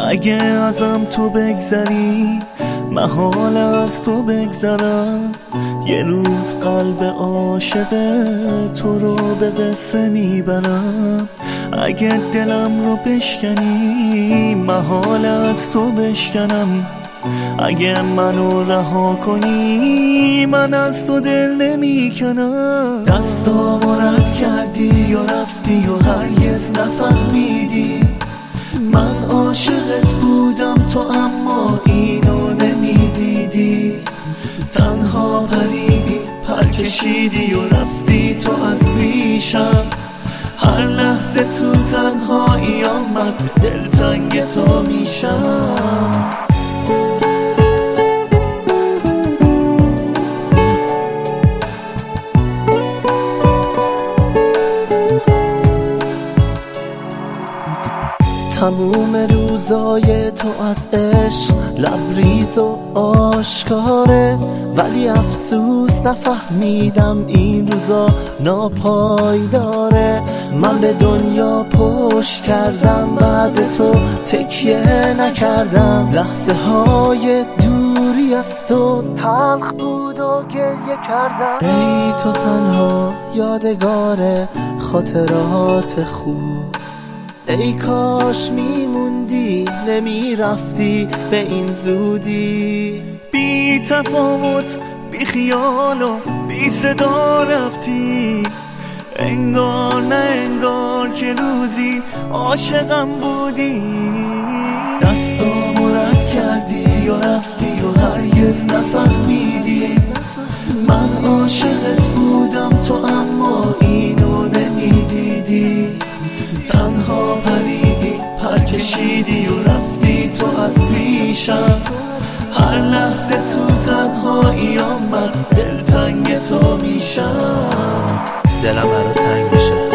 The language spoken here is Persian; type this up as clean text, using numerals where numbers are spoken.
اگه ازم تو بگذری محال از تو بگذرم. یه روز قلب عاشق تو رو به قصه میبرم. اگه دلم رو بشکنی محال از تو بشکنم. اگه منو رها کنی من از تو دل نمیکنم. دستامو رد کردی و رفتی و هرگز نفهمیدی من عاشقت بودم تو اما اینو نمیدیدی. تنها پریدی پر کشیدی و رفتی تو از پیشم. هر لحظه تو تنهاییام من دلتنگ تو میشم. تموم روزای تو از عشق لبریز و آشکاره، ولی افسوس نفهمیدم این روزا ناپایداره. من به دنیا پشت کردم بعد تو تکیه نکردم. لحظه های دوری از تو تلخ بود و گریه کردم. ای تو تنها یادگار خاطرات خوب، ای کاش میموندی نمیرفتی به این زودی. بی تفاوت بی خیال و بی صدا رفتی، انگار نه انگار که روزی عاشقم بودی. دستامو رد کردی و رفتی و هرگز نفهمیدی من عاشقت بودم تو اما اینو نمیدیدی. تنها پریدی پر کشیدی و رفتی تو از پیشم. هر لحظه تو تنهاییام من دلتنگ تو میشم. دلم برا تنگ میشه